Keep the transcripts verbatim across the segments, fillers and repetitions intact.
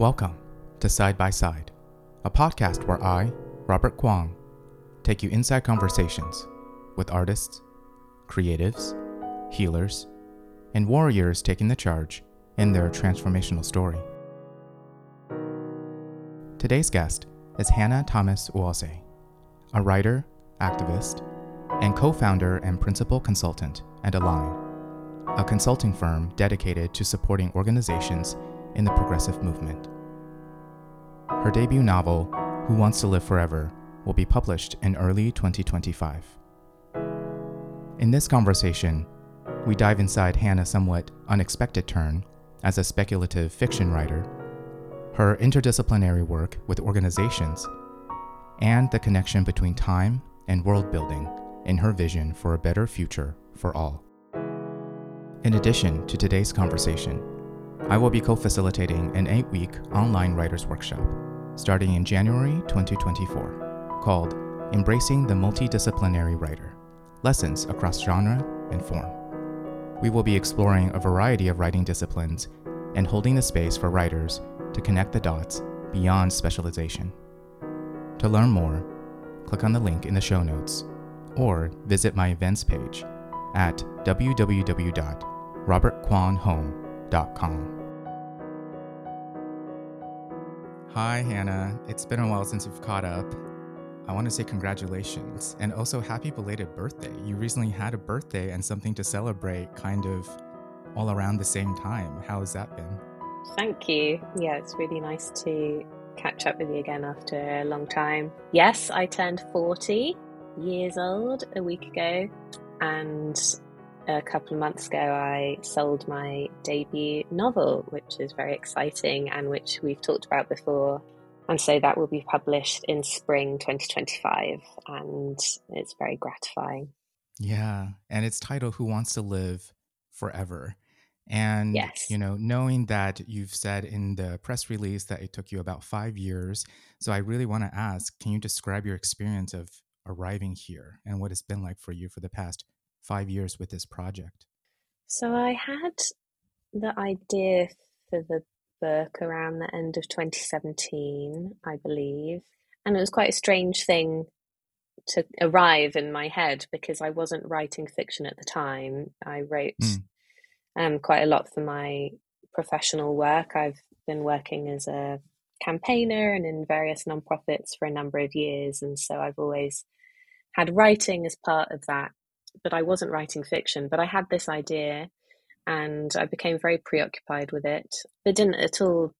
Welcome to Side by Side, a podcast where I, Robert Kwong, take you inside conversations with artists, creatives, healers, and warriors taking the charge in their transformational story. Today's guest is Hannah Thomas Uose, a writer, activist, and co-founder and principal consultant at Align, a consulting firm dedicated to supporting organizations in the progressive movement. Her debut novel, Who Wants to Live Forever, will be published in early twenty twenty-five. In this conversation, we dive inside Hannah's somewhat unexpected turn as a speculative fiction writer, her interdisciplinary work with organizations, and the connection between time and world building in her vision for a better future for all. In addition to today's conversation, I will be co-facilitating an eight-week online writers workshop starting in January twenty twenty-four called Embracing the Multidisciplinary Writer, Lessons Across Genre and Form. We will be exploring a variety of writing disciplines and holding the space for writers to connect the dots beyond specialization. To learn more, click on the link in the show notes or visit my events page at w w w dot robert kwon home dot com. Hi, Hannah. It's been a while since we've caught up. I want to say congratulations and also happy belated birthday. You recently had a birthday and something to celebrate kind of all around the same time. How has that been? Thank you. Yeah, it's really nice to catch up with you again after a long time. Yes, I turned forty years old a week ago, and a couple of months ago I sold my debut novel, which is very exciting and which we've talked about before. And so that will be published in spring twenty twenty-five, and it's very gratifying. Yeah, and it's titled Who Wants to Live Forever. And, yes. you know, knowing that you've said in the press release that it took you about five years, so I really want to ask, can you describe your experience of arriving here and what it's been like for you for the past five years with this project? So I had the idea for the book around the end of twenty seventeen, I believe. And it was quite a strange thing to arrive in my head because I wasn't writing fiction at the time. I wrote mm. um, quite a lot for my professional work. I've been working as a campaigner and in various nonprofits for a number of years. And so I've always had writing as part of that. But I wasn't writing fiction, but I had this idea and I became very preoccupied with it, but didn't at all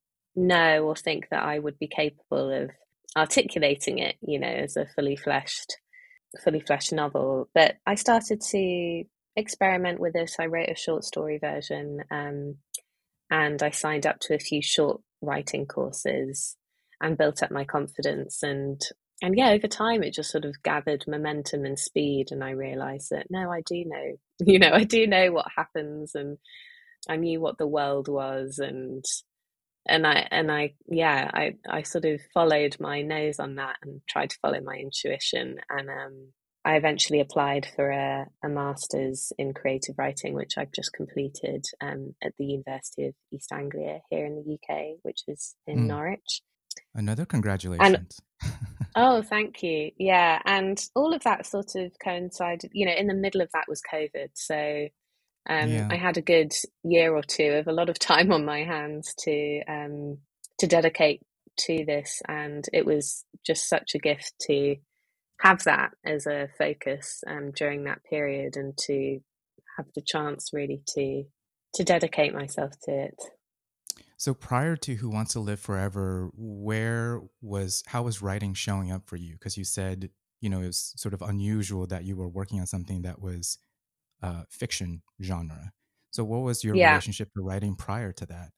know or think that I would be capable of articulating it, you know, as a fully fleshed, fully fleshed novel. But I started to experiment with it. I wrote a short story version, um, and I signed up to a few short writing courses and built up my confidence. And And yeah, over time, it just sort of gathered momentum and speed. And I realized that, no, I do know, you know, I do know what happens. And I knew what the world was. And, and I, and I, yeah, I, I sort of followed my nose on that and tried to follow my intuition. And um, I eventually applied for a, a master's in creative writing, which I've just completed um, at the University of East Anglia here in the U K, which is in mm. Norwich. Another congratulations. And, oh, thank you. Yeah. And all of that sort of coincided, you know, in the middle of that was COVID. So um, yeah. I had a good year or two of a lot of time on my hands to um, to dedicate to this. And it was just such a gift to have that as a focus um, during that period and to have the chance really to to dedicate myself to it. So prior to Who Wants to Live Forever, where was, how was writing showing up for you? Because you said, you know, it was sort of unusual that you were working on something that was uh, fiction genre. So what was your yeah. relationship to writing prior to that?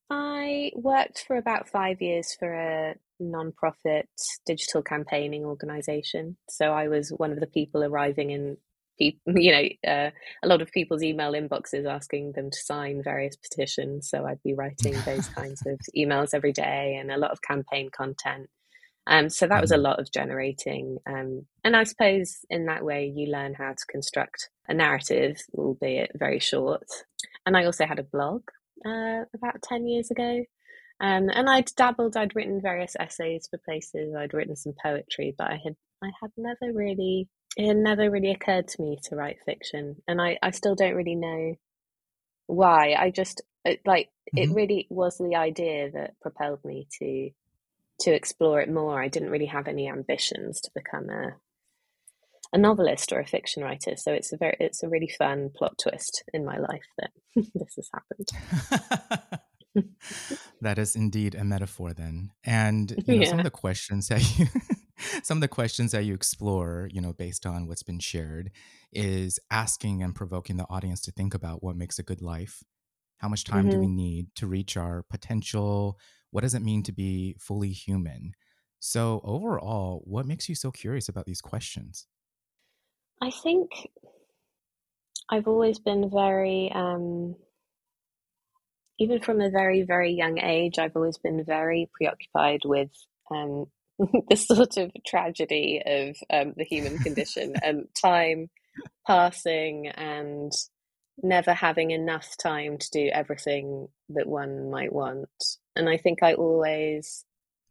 I worked for about five years for a nonprofit digital campaigning organization. So I was one of the people arriving in you know, uh, a lot of people's email inboxes asking them to sign various petitions. So I'd be writing those kinds of emails every day and a lot of campaign content. Um, so that was a lot of generating. Um, and I suppose in that way you learn how to construct a narrative, albeit very short. And I also had a blog uh, about ten years ago. Um, and I'd dabbled, I'd written various essays for places, I'd written some poetry, but I had I had never really it had never really occurred to me to write fiction. And I, I still don't really know why. I just it, like it Hmm. really was the idea that propelled me to to explore it more. I didn't really have any ambitions to become a a novelist or a fiction writer. So it's a very it's a really fun plot twist in my life that this has happened. That is indeed a metaphor then. And, you know, some of Yeah. the questions that you some of the questions that you explore, you know, based on what's been shared is asking and provoking the audience to think about what makes a good life. How much time do we Hmm. need to reach our potential? What does it mean to be fully human? So, overall, what makes you so curious about these questions? I think I've always been very um even from a very, very young age, I've always been very preoccupied with um, the sort of tragedy of um, the human condition and time passing and never having enough time to do everything that one might want. And I think I always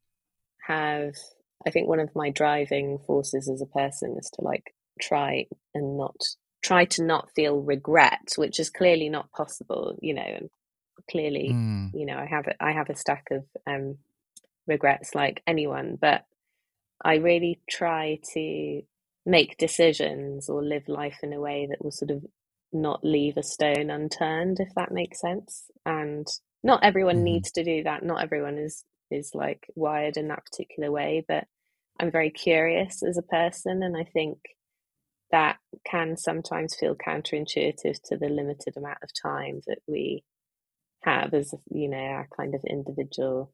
have, I think one of my driving forces as a person is to like try and not try to not feel regret, which is clearly not possible, you know, and clearly, Mm, you know, I have a, I have a stack of um, regrets like anyone, but I really try to make decisions or live life in a way that will sort of not leave a stone unturned, if that makes sense. And not everyone hmm. needs to do that. Not everyone is is like wired in that particular way, but I'm very curious as a person, and I think that can sometimes feel counterintuitive to the limited amount of time that we have as you know our kind of individual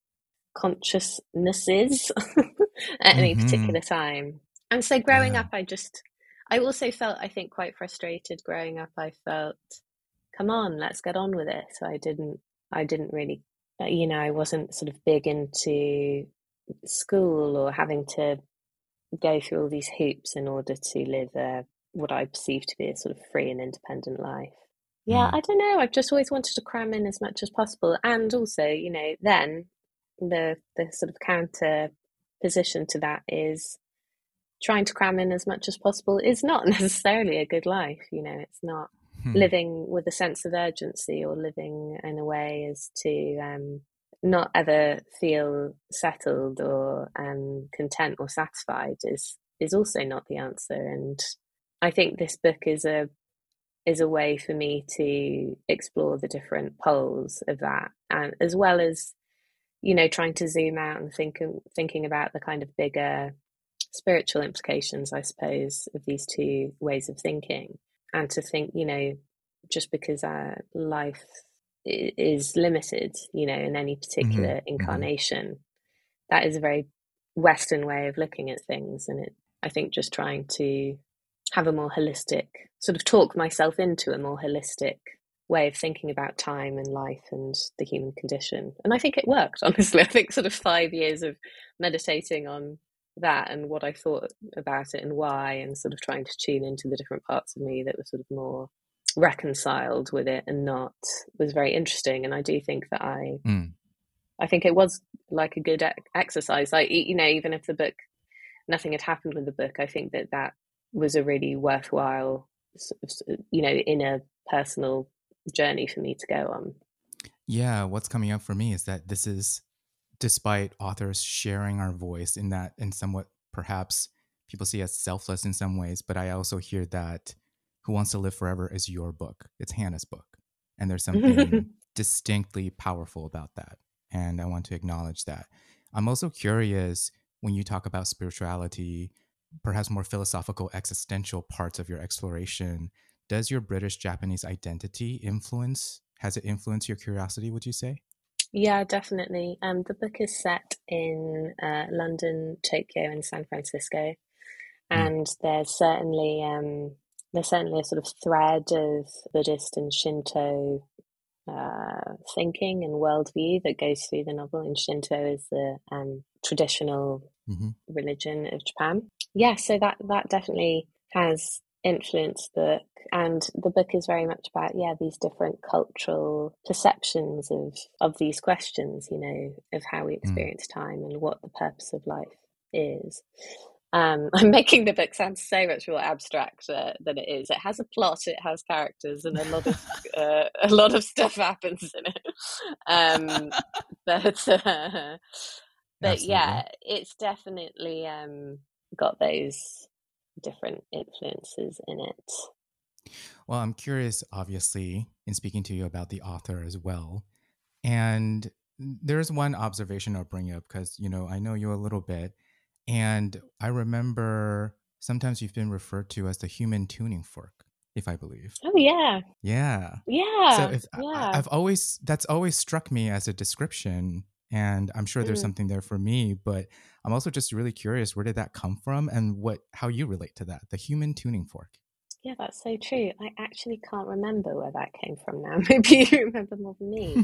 consciousnesses at any Hmm. particular time. And so growing Yeah. up, I just I also felt I think quite frustrated growing up. I felt, come on, let's get on with it. So I didn't I didn't really uh, you know I wasn't sort of big into school or having to go through all these hoops in order to live a, what I perceive to be a sort of free and independent life. Yeah, Mm, I don't know. I've just always wanted to cram in as much as possible. And also, you know, then the the sort of counter position to that is trying to cram in as much as possible is not necessarily a good life. You know, it's not hmm. living with a sense of urgency or living in a way as to um, not ever feel settled or um, content or satisfied is is also not the answer. And I think this book is a is a way for me to explore the different poles of that, and as well as you know trying to zoom out and think thinking about the kind of bigger spiritual implications, I suppose, of these two ways of thinking, and to think, you know, just because our life is limited, you know, in any Hmm. particular Hmm. incarnation, that is a very Western way of looking at things, and it, I think, just trying to have a more holistic, sort of talk myself into a more holistic way of thinking about time and life and the human condition. And I think it worked, honestly. I think sort of five years of meditating on that and what I thought about it and why, and sort of trying to tune into the different parts of me that were sort of more reconciled with it and not, was very interesting. And I do think that I Mm. I think it was like a good exercise. Like, you know, even if the book, nothing had happened with the book, I think that that was a really worthwhile, you know, inner personal journey for me to go on. Yeah, what's coming up for me is that this is despite authors sharing our voice in that, in somewhat perhaps people see as selfless in some ways, but I also hear that Who Wants to Live Forever is your book. It's Hannah's book. And there's something distinctly powerful about that. And I want to acknowledge that. I'm also curious when you talk about spirituality, perhaps more philosophical, existential parts of your exploration. Does your British Japanese identity influence, has it influenced your curiosity, would you say? Yeah, definitely. Um, the book is set in uh, London, Tokyo, and San Francisco, Mm, and there's certainly um, there's certainly a sort of thread of Buddhist and Shinto uh, thinking and worldview that goes through the novel. And Shinto is the um, traditional hmm. religion of Japan. Yeah, so that that definitely has. influenced book, and the book is very much about, yeah, these different cultural perceptions of of these questions, you know, of how we Mm. experience time and what the purpose of life is. Um, I'm making the book sound so much more abstract uh, than it is. It has a plot, it has characters, and a lot of uh, a lot of stuff happens in it. Um, but uh, but Absolutely. yeah, it's definitely um, got those different influences in it. Well, I'm curious, obviously, in speaking to you about the author as well. And there's one observation I'll bring up because, you know, I know you a little bit. And I remember sometimes you've been referred to as the human tuning fork, if I believe. Oh yeah, Yeah. So yeah, if I, yeah. I've always, that's always struck me as a description. And I'm sure there's Mm. something there for me, but I'm also just really curious, where did that come from and what, how you relate to that, the human tuning fork? Yeah, that's so true. I actually can't remember where that came from now. Maybe you remember more than me.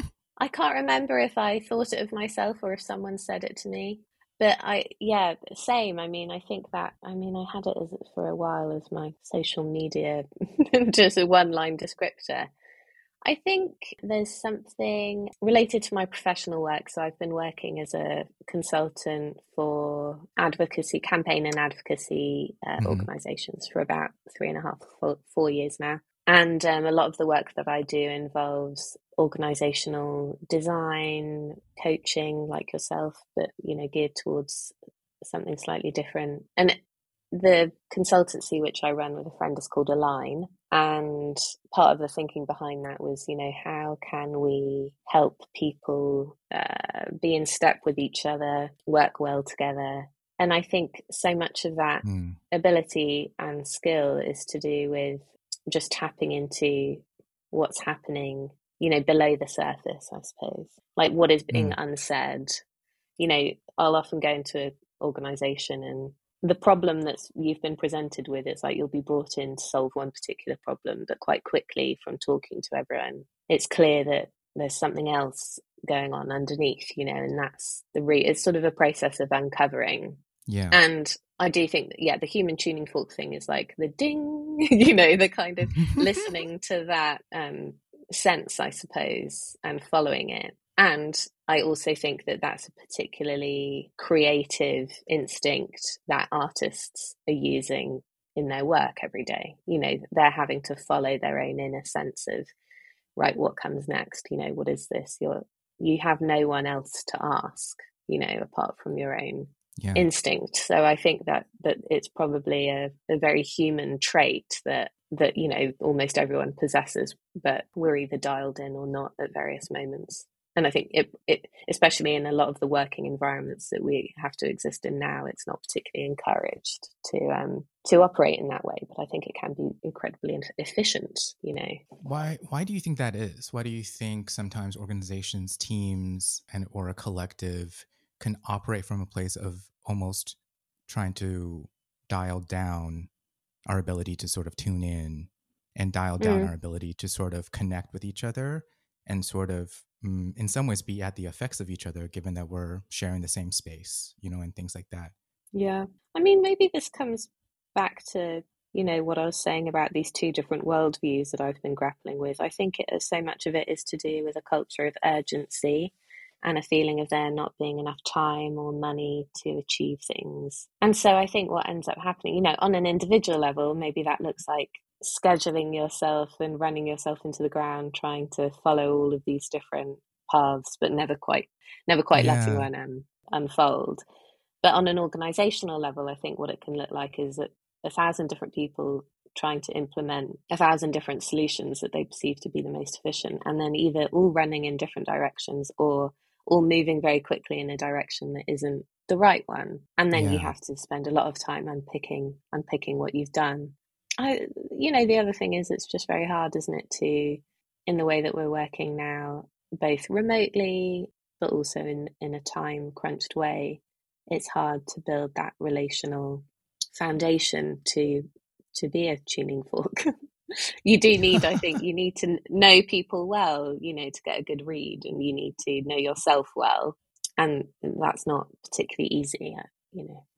I can't remember if I thought it of myself or if someone said it to me. But I, yeah, same. I mean, I think that, I mean, I had it as for a while as my social media, just a one-line descriptor. I think there's something related to my professional work. So I've been working as a consultant for advocacy, campaign and advocacy uh, Hmm. organizations for about three and a half, four, four years now. And um, a lot of the work that I do involves organizational design, coaching, like yourself, but you know, geared towards something slightly different. And the consultancy which I run with a friend is called Align. And part of the thinking behind that was, you know, how can we help people uh, be in step with each other, work well together? And I think so much of that Mm. ability and skill is to do with just tapping into what's happening, you know, below the surface, I suppose. Like what is being Mm. unsaid. You know, I'll often go into an organization and the problem that you've been presented with, it's like you'll be brought in to solve one particular problem, but quite quickly from talking to everyone, it's clear that there's something else going on underneath, you know, and that's the re- it's sort of a process of uncovering. Yeah. And I do think that, yeah, the human tuning fork thing is like the ding, you know, the kind of listening to that um, sense, I suppose, and following it. And I also think that that's a particularly creative instinct that artists are using in their work every day. You know, they're having to follow their own inner sense of, right, what comes next? You know, what is this? You're, you have no one else to ask, you know, apart from your own Yeah. instinct. So I think that that it's probably a, a very human trait that that you know almost everyone possesses, but we're either dialed in or not at various moments. And I think it, it, especially in a lot of the working environments that we have to exist in now, it's not particularly encouraged to um, to operate in that way. But I think it can be incredibly efficient, you know. Why why do you think that is? Why do you think sometimes organizations, teams, and or a collective can operate from a place of almost trying to dial down our ability to sort of tune in and dial down Mm. our ability to sort of connect with each other and sort of mm, in some ways be at the effects of each other, given that we're sharing the same space, you know, and things like that? Yeah. I mean, maybe this comes back to, you know, what I was saying about these two different worldviews that I've been grappling with. I think it, so much of it is to do with a culture of urgency and a feeling of there not being enough time or money to achieve things. And so I think what ends up happening, you know, on an individual level, maybe that looks like scheduling yourself and running yourself into the ground, trying to follow all of these different paths, but never quite, never quite letting Yeah. one um, unfold. But on an organizational level, I think what it can look like is that a thousand different people trying to implement a thousand different solutions that they perceive to be the most efficient, and then either all running in different directions or all moving very quickly in a direction that isn't the right one. And then you Yeah. have to spend a lot of time unpicking unpicking what you've done. I, you know, the other thing is it's just very hard, isn't it, to, in the way that we're working now, both remotely but also in in a time crunched way, it's hard to build that relational foundation to to be a tuning fork. You do need, I think, you need to know people well, you know, to get a good read, and you need to know yourself well, and that's not particularly easy, you know.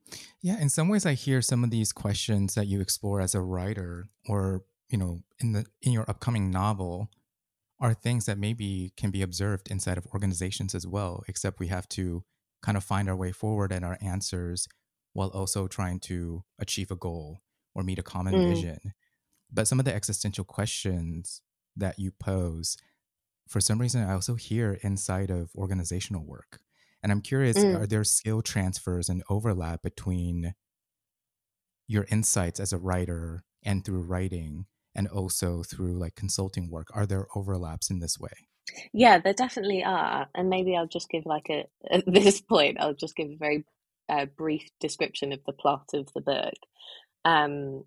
Yeah, in some ways I hear some of these questions that you explore as a writer or, you know, in the in your upcoming novel are things that maybe can be observed inside of organizations as well, except we have to kind of find our way forward and our answers while also trying to achieve a goal or meet a common Mm, vision. But some of the existential questions that you pose, for some reason, I also hear inside of organizational work. And I'm curious, mm. are there skill transfers and overlap between your insights as a writer and through writing and also through like consulting work? Are there overlaps in this way? Yeah, there definitely are. And maybe I'll just give like a, at this point, I'll just give a very uh, brief description of the plot of the book. Um,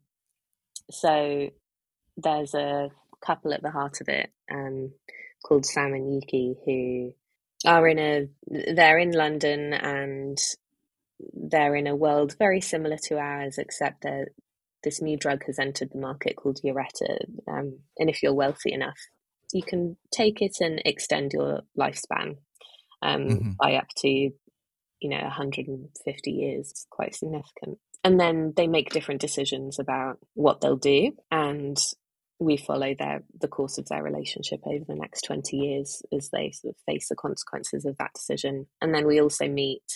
so there's a couple at the heart of it, um, called Sam and Yuki, who are in a, they're in London and they're in a world very similar to ours, except that this new drug has entered the market called Eureta. Um, and if you're wealthy enough, you can take it and extend your lifespan, um, Mm-hmm. by up to, you know, one hundred fifty years. It's quite significant. And then they make different decisions about what they'll do. And we follow their the course of their relationship over the next twenty years as they sort of face the consequences of that decision. And then we also meet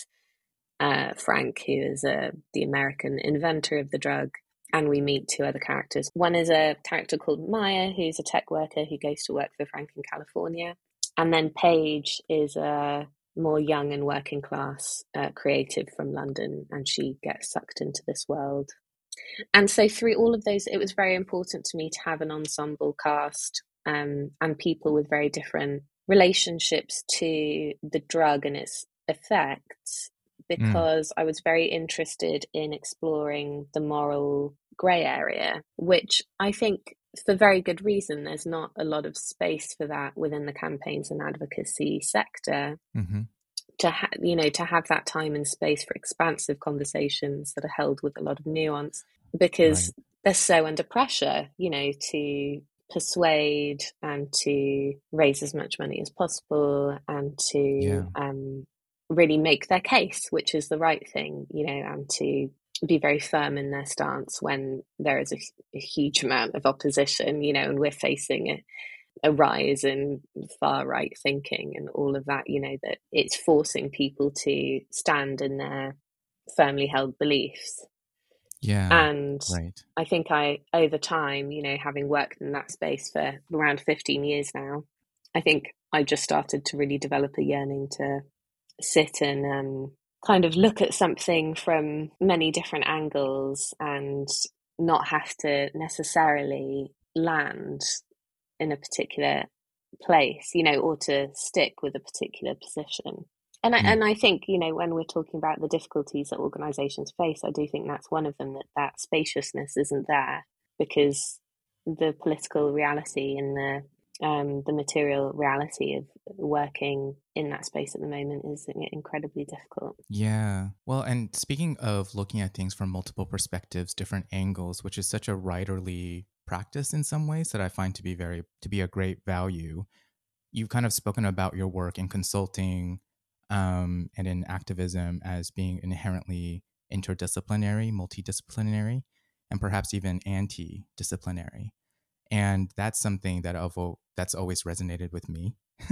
uh, Frank, who is uh, the American inventor of the drug. And we meet two other characters. One is a character called Maya, who's a tech worker who goes to work for Frank in California. And then Paige is a more young and working class uh, creative from London, and she gets sucked into this world. And so, through all of those, it was very important to me to have an ensemble cast, um, and people with very different relationships to the drug and its effects, Mm, because I was very interested in exploring the moral grey area, which I think for very good reason. There's not a lot of space for that within the campaigns and advocacy sector. mm-hmm. To ha- you know, to have that time and space for expansive conversations that are held with a lot of nuance, because Right. they're so under pressure, you know, to persuade and to raise as much money as possible and to Yeah. um, really make their case, which is the right thing, you know, and to be very firm in their stance when there is a, a huge amount of opposition, you know, and we're facing a, a rise in far right thinking and all of that, you know, that it's forcing people to stand in their firmly held beliefs. Yeah. And Right. I think I, over time, you know, having worked in that space for around fifteen years now, I think I just started to really develop a yearning to sit and um, kind of look at something from many different angles and not have to necessarily land in a particular place, you know, or to stick with a particular position. And I, Mm. and I think, you know, when we're talking about the difficulties that organizations face, I do think that's one of them, that that spaciousness isn't there because the political reality and the um, the material reality of working in that space at the moment is incredibly difficult. Yeah. Well, and speaking of looking at things from multiple perspectives, different angles, which is such a writerly practice in some ways that I find to be very to be a great value. You've kind of spoken about your work in consulting um, and in activism as being inherently interdisciplinary, multidisciplinary, and perhaps even anti-disciplinary. And that's something that I've, that's always resonated with me.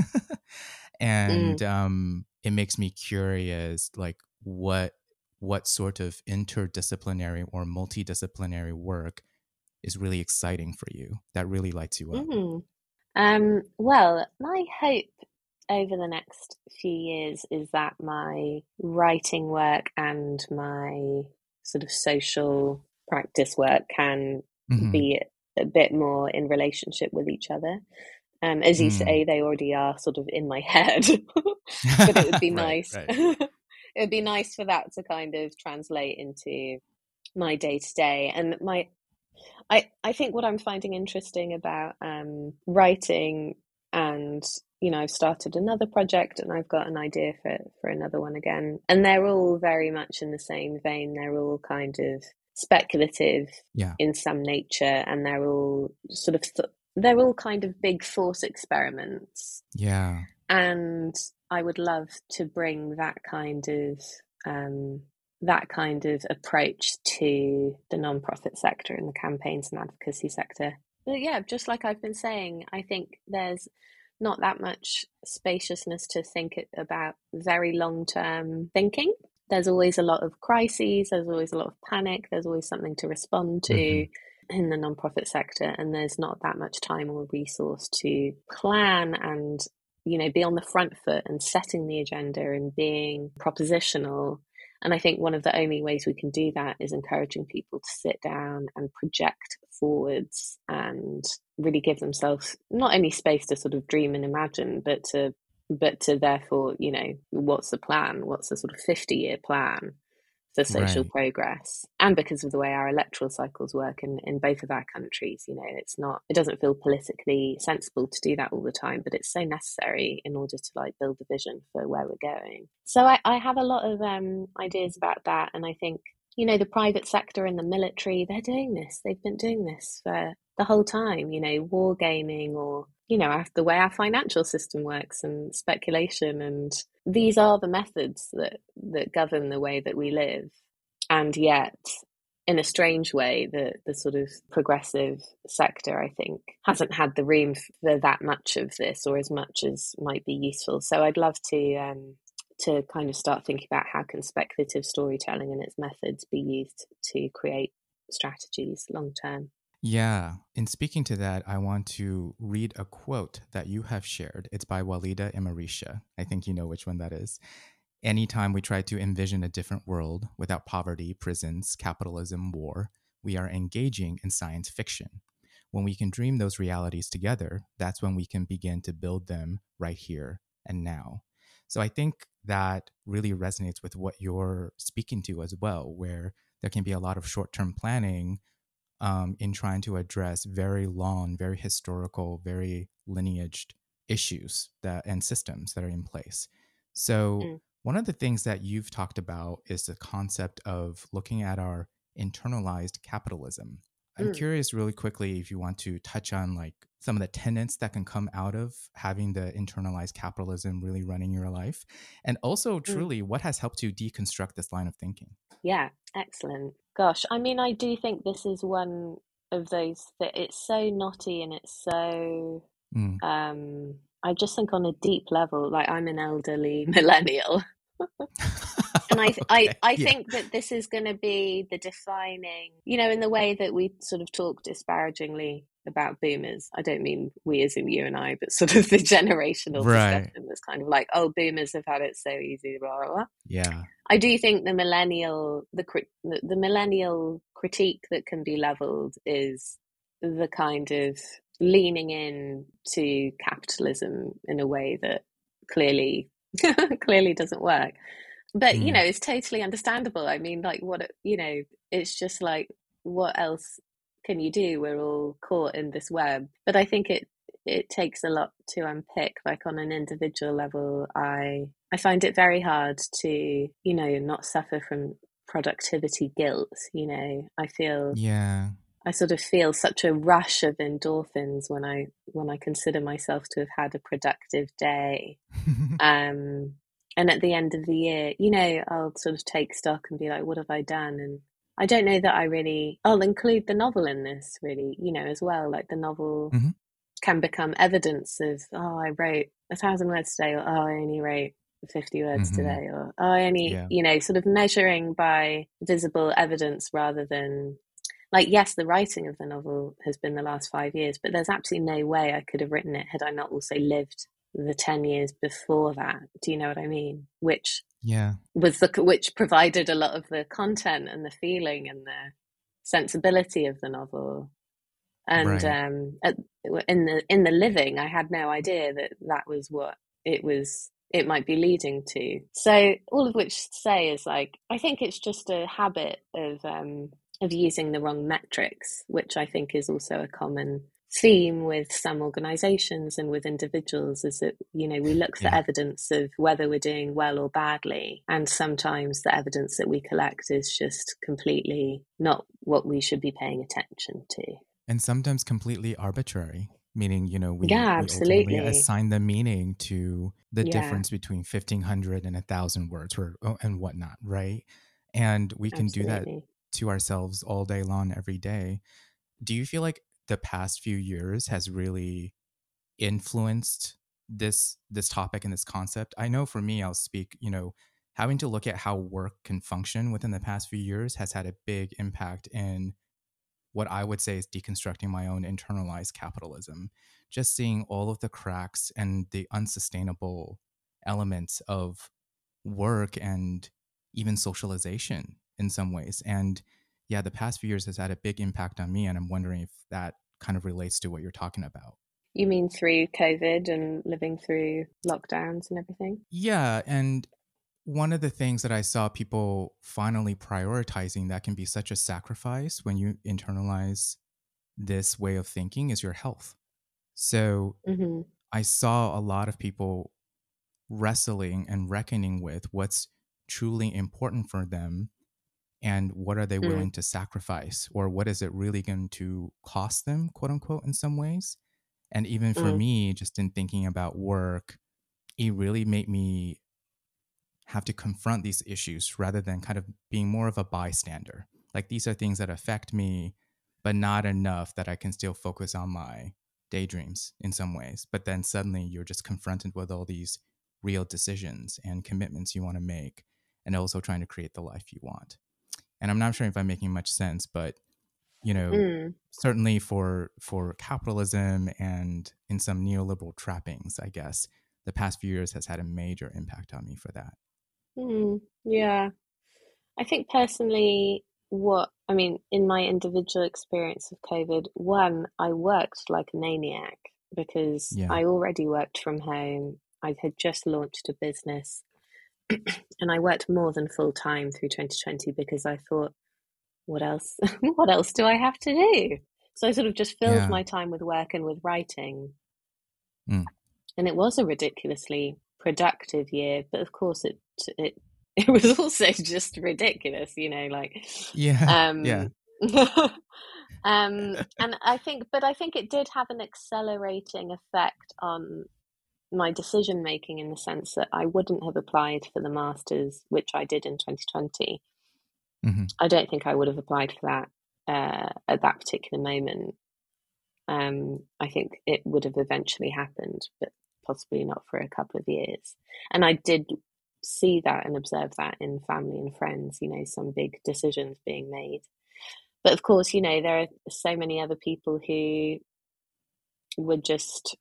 Mm, And um, it makes me curious, like what what sort of interdisciplinary or multidisciplinary work is really exciting for you that really lights you up. mm. Um, well, my hope over the next few years is that my writing work and my sort of social practice work can Hmm. be a bit more in relationship with each other. Um, as you Mm. say, they already are sort of in my head, but it would be Right, nice. right. It would be nice for that to kind of translate into my day to day. And my I, I think what I'm finding interesting about um, writing, and you know, I've started another project and I've got an idea for for another one again, and they're all very much in the same vein. They're all kind of speculative Yeah. in some nature, and they're all sort of th- they're all kind of big thought experiments. Yeah. And I would love to bring that kind of um, that kind of approach to the nonprofit sector and the campaigns and advocacy sector. But yeah, just like I've been saying, I think there's not that much spaciousness to think about very long-term thinking. There's always a lot of crises, there's always a lot of panic, there's always something to respond to mm-hmm. in the nonprofit sector, and there's not that much time or resource to plan and, you know, be on the front foot and setting the agenda and being propositional. And I think one of the only ways we can do that is encouraging people to sit down and project forwards and really give themselves not only space to sort of dream and imagine, but to but to therefore, you know, what's the plan? What's the sort of fifty-year plan for social right. progress? And because of the way our electoral cycles work in, in both of our countries, you know, it's not, it doesn't feel politically sensible to do that all the time, but it's so necessary in order to like build the vision for where we're going. So I, I have a lot of um, ideas about that. And I think, you know, the private sector and the military, they're doing this. They've been doing this for the whole time, you know, war gaming or, you know, the way our financial system works and speculation. And these are the methods that, that govern the way that we live. And yet, in a strange way, the, the sort of progressive sector, I think, hasn't had the room for that much of this or as much as might be useful. So I'd love to um, to kind of start thinking about how can speculative storytelling and its methods be used to create strategies long term. Yeah. In speaking to that, I want to read a quote that you have shared. It's by Walida Imarisha. I think you know which one that is. Anytime we try to envision a different world without poverty, prisons, capitalism, war, we are engaging in science fiction. When we can dream those realities together, that's when we can begin to build them right here and now. So I think that really resonates with what you're speaking to as well, where there can be a lot of short-term planning um, in trying to address very long, very historical, very lineaged issues that and systems that are in place. So mm. one of the things that you've talked about is the concept of looking at our internalized capitalism. I'm mm. curious really quickly if you want to touch on like some of the tenets that can come out of having the internalized capitalism really running your life. And also truly mm. what has helped you deconstruct this line of thinking? Yeah, excellent. Gosh, I mean, I do think this is one of those that it's so knotty and it's so, mm. um, I just think on a deep level, like I'm an elderly millennial. And I, okay. I, I yeah. think that this is going to be the defining, you know, in the way that we sort of talk disparagingly about boomers. I don't mean we as in you and I, but sort of the generational right. discussion that's kind of like, oh, boomers have had it so easy, blah, blah, blah. Yeah. I do think the millennial, the, the the millennial critique that can be leveled is the kind of leaning in to capitalism in a way that clearly, clearly doesn't work. But, mm. you know, it's totally understandable. I mean, like what, you know, it's just like, what else can you do? We're all caught in this web. But I think it, it takes a lot to unpick. Like on an individual level, I I find it very hard to, you know, not suffer from productivity guilt. You know, I feel, yeah, I sort of feel such a rush of endorphins when I when I consider myself to have had a productive day. um, and at the end of the year, you know, I'll sort of take stock and be like, what have I done? And I don't know that I really, I'll include the novel in this really, you know, as well. Like the novel mm-hmm. can become evidence of, oh, I wrote a thousand words today, or oh, I only wrote fifty words mm-hmm. today, or oh, I only, yeah. you know, sort of measuring by visible evidence rather than, like, yes, the writing of the novel has been the last five years, but there's absolutely no way I could have written it had I not also lived the ten years before that. Do you know what I mean? Which yeah was the which provided a lot of the content and the feeling and the sensibility of the novel. And right. um, at, in the in the living, I had no idea that that was what it was. It might be leading to. So all of which to say is like, I think it's just a habit of um, of using the wrong metrics, which I think is also a common theme with some organizations and with individuals, is that, you know, we look for yeah. evidence of whether we're doing well or badly. And sometimes the evidence that we collect is just completely not what we should be paying attention to. And sometimes completely arbitrary, meaning, you know, we, yeah, we absolutely. ultimately assign the meaning to the yeah. difference between fifteen hundred and one thousand words or, and whatnot, right? And we can do that Absolutely. to ourselves all day long, every day. Do you feel like the past few years has really influenced this this topic and this concept? I know for me, I'll speak, you know, having to look at how work can function within the past few years has had a big impact in what I would say is deconstructing my own internalized capitalism. Just seeing all of the cracks and the unsustainable elements of work and even socialization in some ways. And yeah, the past few years has had a big impact on me. And I'm wondering if that kind of relates to what you're talking about. You mean through COVID and living through lockdowns and everything? Yeah. And one of the things that I saw people finally prioritizing that can be such a sacrifice when you internalize this way of thinking is your health. So Hmm. I saw a lot of people wrestling and reckoning with what's truly important for them and what are they Mm, willing to sacrifice, or what is it really going to cost them, quote unquote, in some ways. And even for mm, me, just in thinking about work, it really made me have to confront these issues rather than kind of being more of a bystander. Like these are things that affect me, but not enough that I can still focus on my daydreams in some ways. But then suddenly you're just confronted with all these real decisions and commitments you want to make, and also trying to create the life you want. And I'm not sure if I'm making much sense, but you know, mm, certainly for for capitalism and in some neoliberal trappings, I guess the past few years has had a major impact on me for that. mm. Yeah. I think personally, what I mean, in my individual experience of COVID, one, I worked like a maniac because Yeah. I already worked from home. I had just launched a business and I worked more than full time through twenty twenty because I thought, what else? What else do I have to do? So I sort of just filled Yeah. my time with work and with writing. Mm. And it was a ridiculously productive year, but of course it it it was also just ridiculous, you know, like Yeah. Yeah. um um and I think but I think it did have an accelerating effect on my decision making in the sense that I wouldn't have applied for the masters, which I did in twenty twenty. Hmm. I don't think I would have applied for that uh, at that particular moment. Um, I think it would have eventually happened, but possibly not for a couple of years. And I did see that and observe that in family and friends, you know, some big decisions being made. But of course, you know, there are so many other people who would just,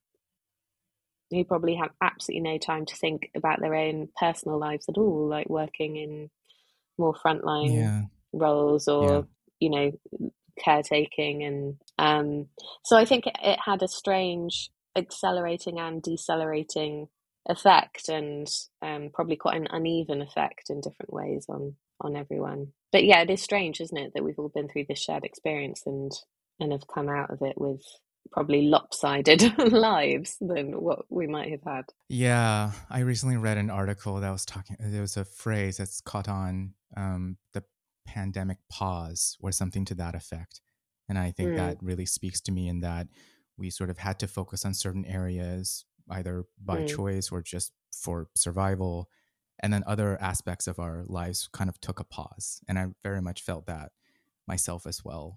who probably have absolutely no time to think about their own personal lives at all, like working in more frontline Yeah. roles Yeah. or, you know, caretaking. And um, so I think it, it had a strange accelerating and decelerating effect, and um, probably quite an uneven effect in different ways on on everyone. But yeah, it is strange, isn't it, that we've all been through this shared experience and and have come out of it with probably lopsided lives than what we might have had. Yeah. I recently read an article that was talking, there was a phrase that's caught on, um, the pandemic pause or something to that effect. And I think Mm, that really speaks to me in that we sort of had to focus on certain areas, either by mm, choice or just for survival. And then other aspects of our lives kind of took a pause. And I very much felt that myself as well.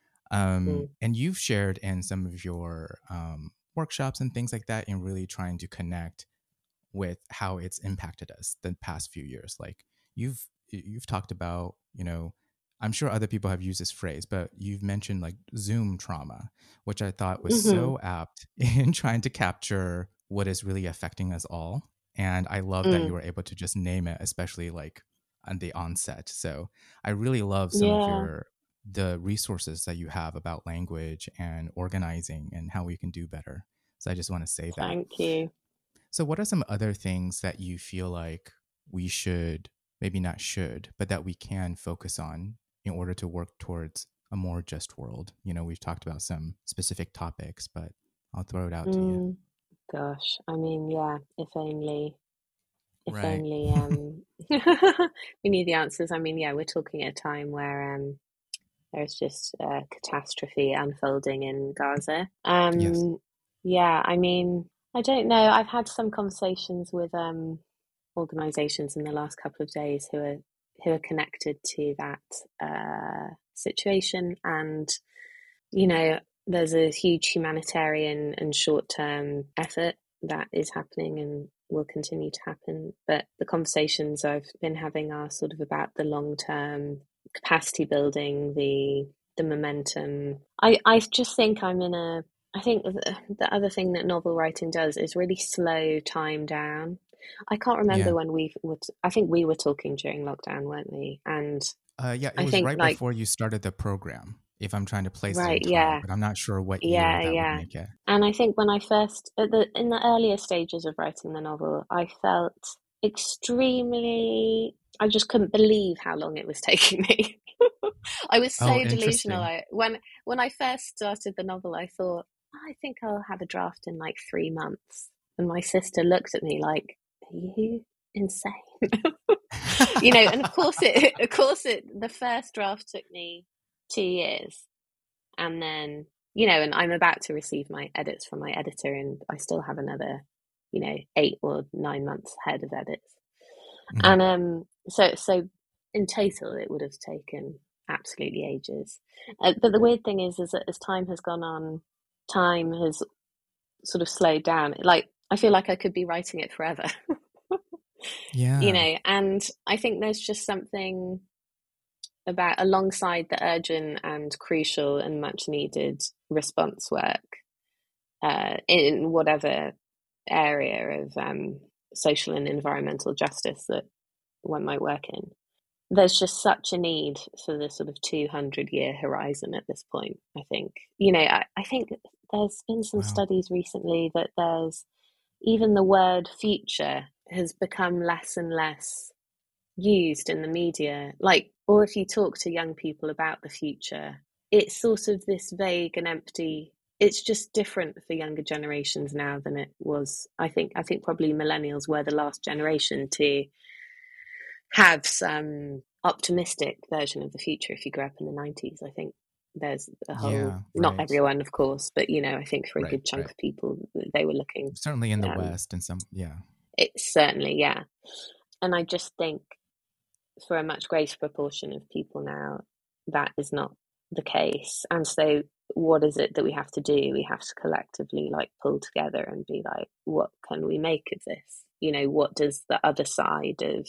Um, mm, and you've shared in some of your um, workshops and things like that in really trying to connect with how it's impacted us the past few years. Like you've you've talked about, you know, I'm sure other people have used this phrase, but you've mentioned like Zoom trauma, which I thought was mm-hmm, so apt in trying to capture what is really affecting us all. And I love that you mm. were able to just name it, especially like on the onset. So I really love some of Yeah, your the resources that you have about language and organizing and how we can do better. So I just want to say that. thank you. So, what are some other things that you feel like we should, maybe not should, but that we can focus on in order to work towards a more just world? You know, we've talked about some specific topics, but I'll throw it out to you. Mm, gosh, I mean, yeah, if only, if Right. only um we knew the answers. I mean, yeah, we're talking at a time where um there's just a catastrophe unfolding in Gaza. Yes. Um, yeah, I mean, I don't know. I've had some conversations with um organizations in the last couple of days who are who are connected to that uh, situation. And, you know, there's a huge humanitarian and short-term effort that is happening and will continue to happen. But the conversations I've been having are sort of about the long-term capacity building, the the momentum. I, I just think I'm in a, I think the, the other thing that novel writing does is really slow time down. I can't remember Yeah. when we were, I think we were talking during lockdown, weren't we? And Uh, yeah, it I was think right like, before you started the program, if I'm trying to place it right, in time, yeah, but I'm not sure what year yeah, that would yeah. make it. And I think when I first, at the, in the earlier stages of writing the novel, I felt extremely, I just couldn't believe how long it was taking me. I was Oh, so delusional. interesting. I, when when I first started the novel, I thought, I think I'll have a draft in like three months. And my sister looked at me like, are you insane? You know, and of course it, of course it, the first draft took me two years. And then, you know, and I'm about to receive my edits from my editor, and I still have another, you know, eight or nine months ahead of edits. Mhm. And um, so, so in total, it would have taken absolutely ages. Uh, but the weird thing is, is that as time has gone on, time has sort of slowed down. Like, I feel like I could be writing it forever, you Yeah. know, and I think there's just something about, alongside the urgent and crucial and much needed response work uh, in whatever area of um, social and environmental justice that one might work in. There's just such a need for the sort of two hundred year horizon at this point, I think. You know, I, I think there's been some Wow. studies recently that there's even the word future has become less and less used in the media. Like, or if you talk to young people about the future, it's sort of this vague and empty. It's just different for younger generations now than it was. I think I think probably millennials were the last generation to have some optimistic version of the future if you grew up in the nineties. I think there's a whole, Yeah. not Right. everyone, of course, but, you know, I think for a Right. good chunk Right. of people, they were looking, Certainly in the um, West and some, yeah. it certainly, yeah. And I just think for a much greater proportion of people now, that is not the case. And so what is it that we have to do? We have to collectively like pull together and be like, what can we make of this? You know, what does the other side of,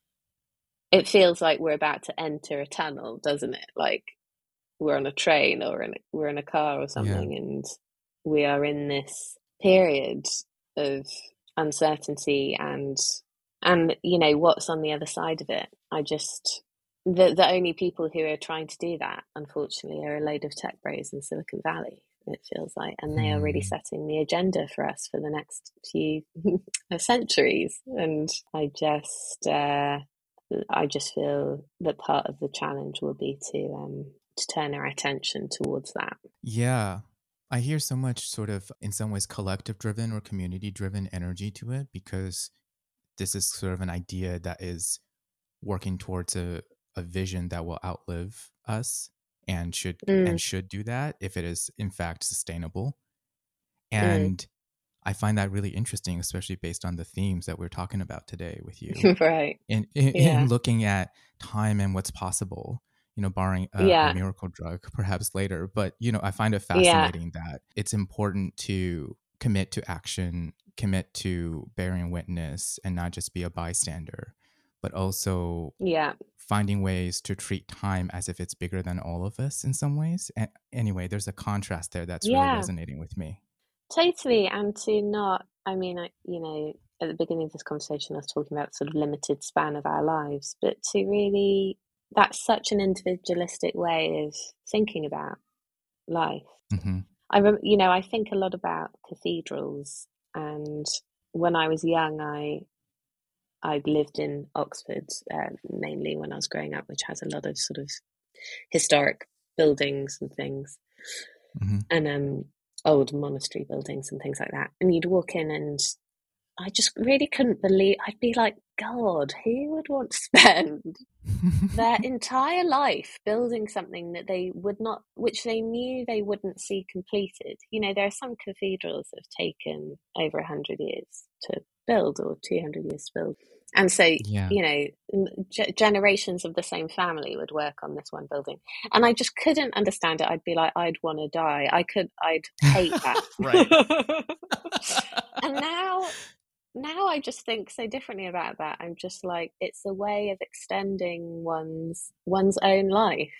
it feels like we're about to enter a tunnel, doesn't it? Like we're on a train or in, we're in a car or Yeah. something, and we are in this period of uncertainty and and you know what's on the other side of it. I just, the the only people who are trying to do that, unfortunately, are a load of tech bros in Silicon Valley, it feels like, and they are really Hmm. setting the agenda for us for the next few centuries. And I just uh I just feel that part of the challenge will be to um to turn our attention towards that. Yeah. I hear so much sort of, in some ways, collective driven or community driven energy to it, because this is sort of an idea that is working towards a, a vision that will outlive us and should Mm, and should do that if it is in fact sustainable. mm. And I find that really interesting, especially based on the themes that we're talking about today with you. Right. In, in, Yeah. in looking at time and what's possible, you know, barring a, a Yeah. miracle drug perhaps later. But, you know, I find it Yeah. fascinating that it's important to commit to action, commit to bearing witness, and not just be a bystander, but also Yeah. finding ways to treat time as if it's bigger than all of us in some ways. And anyway, there's a contrast there that's really Yeah. resonating with me. Totally. And to not, I mean, I, you know, at the beginning of this conversation, I was talking about sort of limited span of our lives, but to really, that's such an individualistic way of thinking about life. Hmm. I, rem- you know, I think a lot about cathedrals, and when I was young, I I lived in Oxford, uh, mainly when I was growing up, which has a lot of sort of historic buildings and things, Hmm. and um, old monastery buildings and things like that. And you'd walk in, and I just really couldn't believe. I'd be like, God, who would want to spend their entire life building something that they would not, which they knew they wouldn't see completed? You know, there are some cathedrals that have taken over a hundred years to build or two hundred years to build. And so, Yeah. you know, g- generations of the same family would work on this one building. And I just couldn't understand it. I'd be like, I'd want to die. I could, I'd hate that. Right. And now, now I just think so differently about that. I'm just like, it's a way of extending one's one's own life.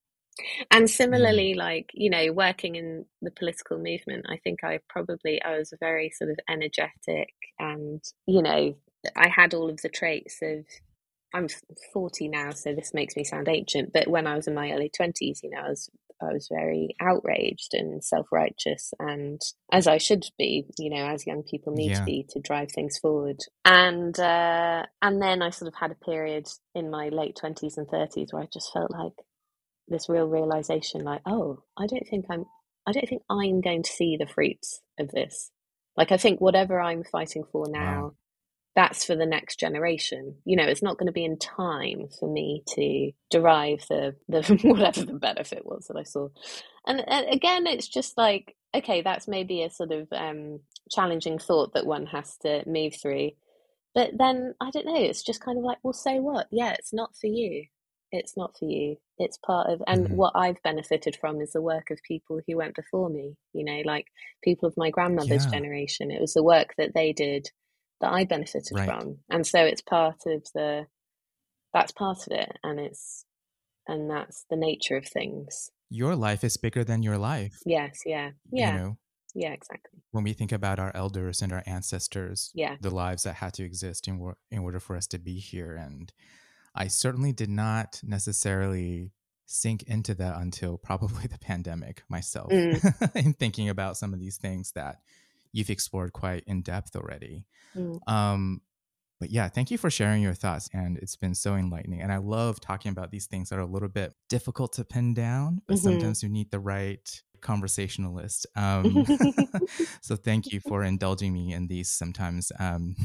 And similarly, Mm. like, you know, working in the political movement, I think I probably, I was very sort of energetic and, you know, I had all of the traits of, I'm forty now, so this makes me sound ancient, but when I was in my early twenties, you know, I was, I was very outraged and self-righteous, and as I should be, you know, as young people need to Yeah. be to drive things forward. And, uh, and then I sort of had a period in my late twenties and thirties where I just felt like, this real realization, like, oh, I don't think I'm I don't think I'm going to see the fruits of this. Like, I think whatever I'm fighting for now, Wow. that's for the next generation. You know, it's not going to be in time for me to derive the the whatever the benefit was that I saw. And, and again, it's just like, okay, that's maybe a sort of um, challenging thought that one has to move through. But then I don't know, it's just kind of like, well, so what? Yeah, it's not for you. It's not for you. It's part of, and Mm-hmm. what I've benefited from is the work of people who went before me, you know, like people of my grandmother's Yeah. generation. It was the work that they did that I benefited Right. from. And so it's part of the, that's part of it. And it's, and that's the nature of things. Your life is bigger than your life. Yes. Yeah. You Yeah. know, Yeah, exactly. when we think about our elders and our ancestors, Yeah. the lives that had to exist in, wor- in order for us to be here. And I certainly did not necessarily sink into that until probably the pandemic myself, Mm. in thinking about some of these things that you've explored quite in depth already. Mm. Um, but yeah, thank you for sharing your thoughts. And it's been so enlightening. And I love talking about these things that are a little bit difficult to pin down, but Mm-hmm. sometimes you need the right conversationalist. Um, so thank you for indulging me in these sometimes um,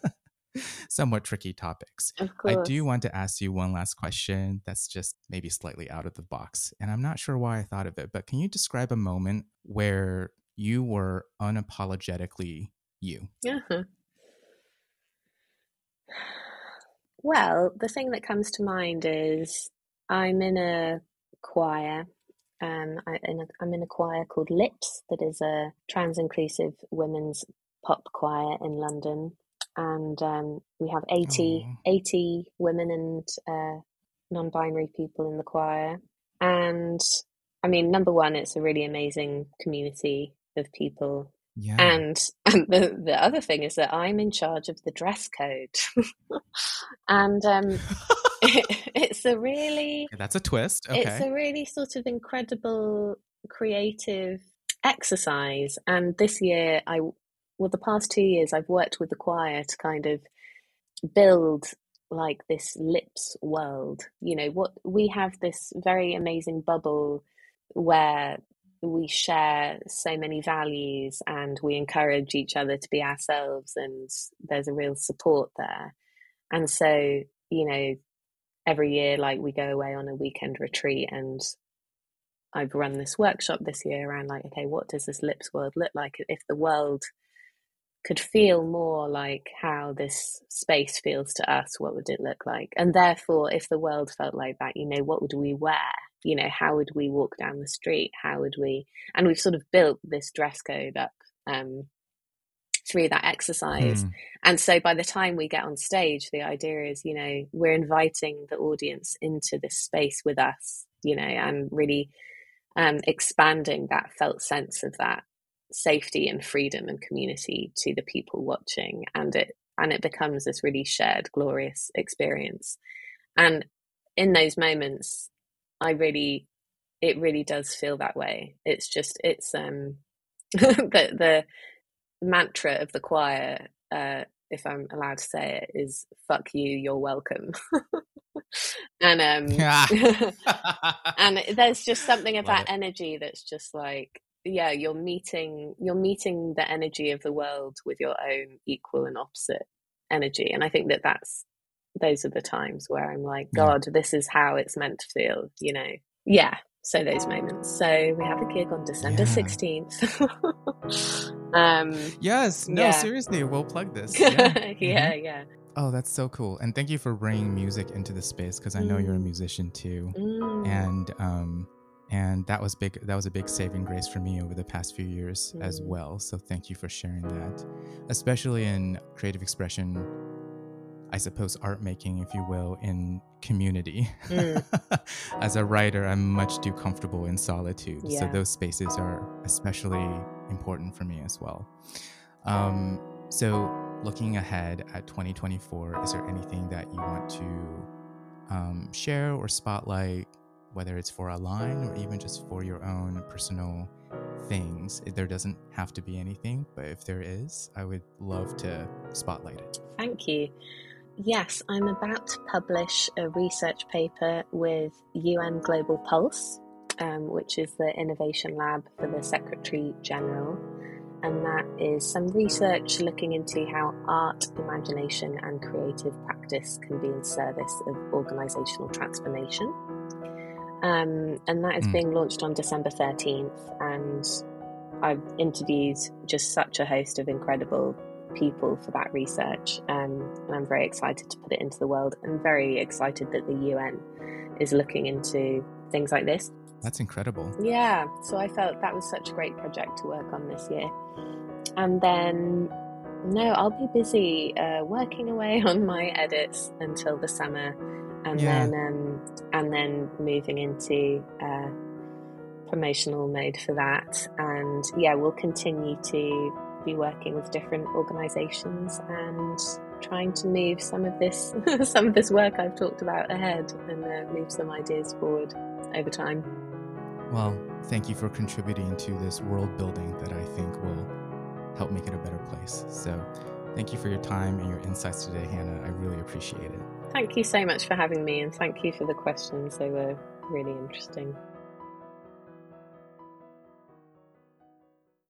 somewhat tricky topics. Of I course. do want to ask you one last question that's just maybe slightly out of the box. And I'm not sure why I thought of it, but can you describe a moment where you were unapologetically you? Uh-huh. Well, the thing that comes to mind is I'm in a choir. Um, I, in a, I'm in a choir called Lips, that is a trans inclusive women's pop choir in London. And um, we have eighty, Oh, eighty women and uh, non-binary people in the choir. And I mean, number one, it's a really amazing community of people. yeah. And, and the, the other thing is that I'm in charge of the dress code. And um, it, it's a really, That's a twist. it's Okay. a really sort of incredible creative exercise. And this year, I, well, the past two years, I've worked with the choir to kind of build like this Lips world. You know, what we have this very amazing bubble where we share so many values and we encourage each other to be ourselves, and there's a real support there. And so, you know, every year, like, we go away on a weekend retreat, and I've run this workshop this year around like, okay, what does this Lips world look like? If the world could feel more like how this space feels to us, what would it look like? And therefore, if the world felt like that, you know, what would we wear? You know, how would we walk down the street? How would we? And we've sort of built this dress code up um, through that exercise. Hmm. And so by the time we get on stage, the idea is, you know, we're inviting the audience into this space with us, you know, and really um, expanding that felt sense of that safety and freedom and community to the people watching. And it and it becomes this really shared, glorious experience. And in those moments, I really, it really does feel that way. It's just, it's um the the mantra of the choir, uh, if I'm allowed to say it, is "fuck you, you're welcome." And um, and there's just something of Love that it. energy that's just like, yeah, you're meeting you're meeting the energy of the world with your own equal and opposite energy. And I think that that's those are the times where I'm like, Yeah. God, this is how it's meant to feel, you know? Yeah. So those moments. So we have a gig on December Yeah. sixteenth. um, Yes. No, yeah. seriously, we'll plug this. Yeah. Yeah, Mhm. yeah. Oh, that's so cool. And thank you for bringing music into the space, because I know you're a Mm, musician too. mm, And um and that was big that was a big saving grace for me over the past few years as mm, well. So thank you for sharing that. Especially in creative expression, I suppose art making, if you will, in community. mm, As a writer, I'm much too comfortable in solitude. So yeah. those spaces are especially important for me as well. Um, so, looking ahead at twenty twenty-four, is there anything that you want to um, share or spotlight, whether it's for Align or even just for your own personal things? There doesn't have to be anything, but if there is, I would love to spotlight it. Thank you. Yes, I'm about to publish a research paper with U N Global Pulse, um, which is the innovation lab for the Secretary General. And that is some research looking into how art, imagination, and creative practice can be in service of organisational transformation. Um, and that is Mm. being launched on December thirteenth. And I've interviewed just such a host of incredible people for that research. Um, and I'm very excited to put it into the world, and very excited that the U N is looking into things like this. That's incredible. Yeah, so I felt that was such a great project to work on this year. And then, no, I'll be busy uh, working away on my edits until the summer, and Yeah. then um, and then moving into uh, promotional mode for that. And yeah, we'll continue to be working with different organisations and trying to move some of this some of this work I've talked about ahead, and uh, move some ideas forward over time. Well, thank you for contributing to this world building that I think will help make it a better place. So thank you for your time and your insights today, Hannah. I really appreciate it. Thank you so much for having me, and thank you for the questions. They were really interesting.